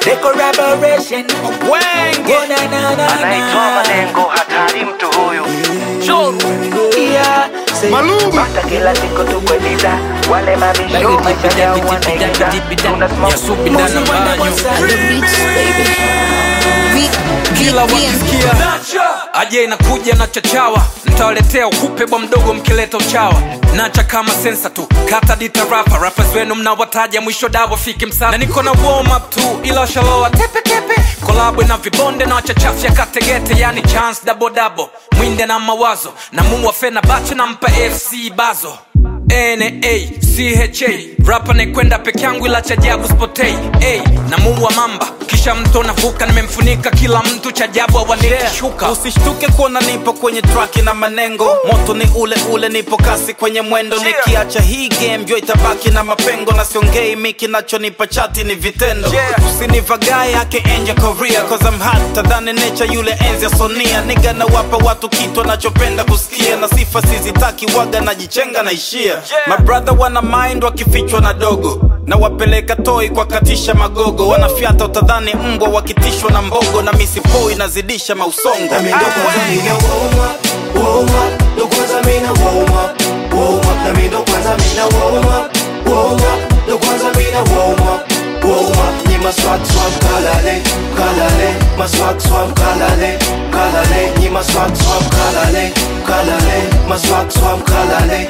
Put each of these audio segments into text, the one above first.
the collaboration. Wenge anaitwa Malengo, hatari mtu huyu. Yeah, Maluma Bata kila siku tukweliza, wale mabisho maisha yao wanaigiza. Tunasmoke Mozi wanagosari Kila wakisikia aje inakuja na chachawa, nitawaletea ukupe bwa mdogo mkileta uchawa. Nacha kama sensa tu, kata dita rapa. Rappers wenu mnawataja mwisho dawa fiki msana. Na niko na warm up tu, ila shaloa tepe tepe. Kolabwe na vibonde na wachachafya kategete. Yani chance double double, mwinde na mawazo. Na mumu wa fena bache na mpa FC bazo. NACHA rapa nekwenda peke yangu ila chajabu spotei. Na mumu wa mamba kisha mto navuka, nimemfunika kila mtu chajabu awanikishuka. Usishtuke kuona nipo kwenye track na manengo. Moto ni ule ule, nipo kasi kwenye mwendo. Nikiacha hii game jua itabaki na mapengo. Na siongei miki nachonipa chati ni vitendo. Usinivagai hake enja Korea, cause I'm hot tadhani nature yule enzi ya Sonia. Nigga na wapa watu kitu wanachopenda kusikia. Na sifa sizitaki waga najichenga naishia. My brother wana mind wakifichwa na dogo. Na wapeleka toi kwa katisha magogo. Wanafiata utadhani mbwa wakitishwa na mbogo. Na misipoi nazidisha mausongo. Na mindo kwanza mina warm up. Ndo kwanza mina warm up. Na mindo kwanza mina warm up. Ndo kwanza mina warm up. Ni maswag swag kalale. Maswag swag kalale. Ni maswag swag kalale. Maswag swag kalale.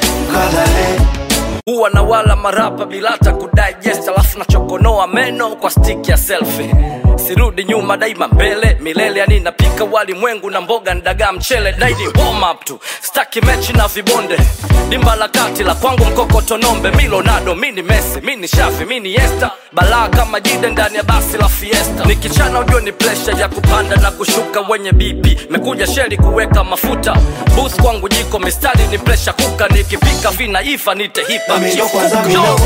Huwa na wala marapa bila hata kudigest. Alafu na chokonoa meno kwa stick ya selfie. Sirudi nyuma daima mbele milele. Yani napika wali mwengu na mboga ndaga mchele. Daily warm up tu, staki mechi na vibonde. Dimba la kati la kwangu mkokoto nombe. Milonado, mini Messi, mini Shafi, mini Esta. Balaa kama jide ndani ya basi la Fiesta. Nikichana ujue ni pressure ya kupanda na kushuka wenye BP. Mekuja sheri kuweka mafuta. Booth kwangu jiko mistari ni pressure kuka. Nikipika vina ifa nite hipa. Na mindo kwanza mina warm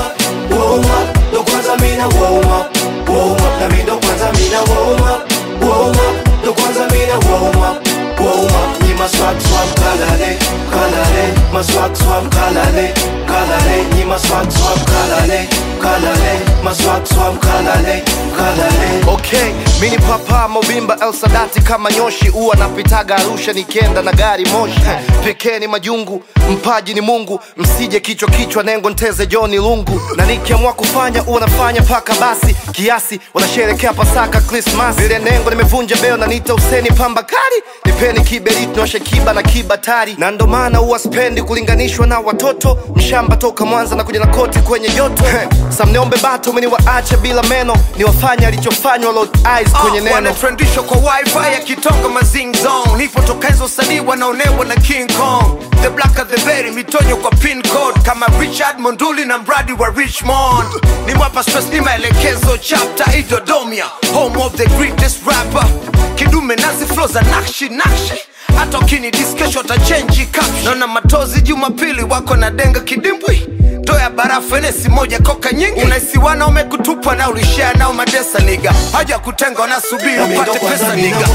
up. Ndo kwanza mina warm up. Na mindo kwanza mina warm up. Ndo kwanza mina warm up. Ni maswag swag kalale. Maswag swag kalale. Ni maswag swag kalale. Maswag swag kalale. Okay, mini papa Movimba El Sadati kama nyoshi. Uwa napitaga Arusha nikienda na gari moshi. Pekeni majungu, mpaji ni Mungu. Msije kichwa nengo nteze Johnny Lungu. Na nikiamua kufanya uwa nafanya paka basi. Kiasi, wanasherekea Pasaka Christmas. Vile nengo nimevunja beo na nita useni pamba kali. Nipeni kiberiti nwashe kiba na kibatari. Na ndo maana uwa spendi kulinganishwa na watoto. Mshamba toka Mwanza na kuja na koti kwenye joto. Samneombe bato meni waache bila meno. Ni wafanya alichofanywa Lord Eyes kwenye neno. Wanatrendishwa kwa wifi ya kitonga mazing zone. Nipotoka hizo sanii wanaonewa na King Kong. The blacker the berry, mitonyo kwa pin code. Kama Richard Monduli na mradi wa Richmond. Ni mwapa stress ni maelekezo chapter Idodomia, home of the greatest rapper. Kidume nazi flow za nakshi. Hata ukini diskesho atachange caption. Naona matozi Jumapili wako na denga kidimbwi. Doya barafu enesi moja koka nyingi. Unaisi wana umekutupa na ulishare nao madesa niga. Haja kutenga wanasubiri upate pesa niga.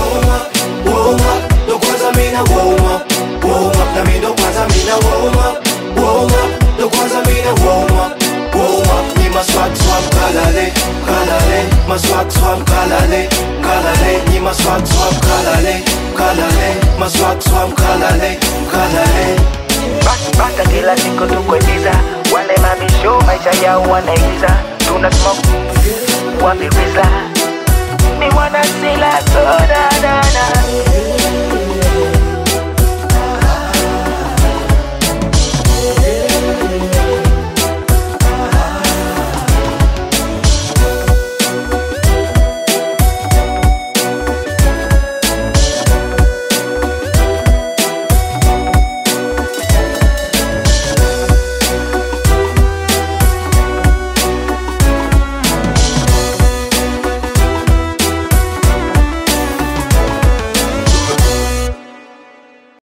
Ndo kwanza mina warm up. Na mindo kwanza mina warm up. Ndo kwanza mina warm up. Ni maswag swag kalale. Maswag swag kalale. Ni maswag swag kalale. Maswag swag kalale. Bata kila siku tukweliza, wale mabisho maisha yao wanaigiza. Tunasmoke wapi wiza, ni wanasila soda.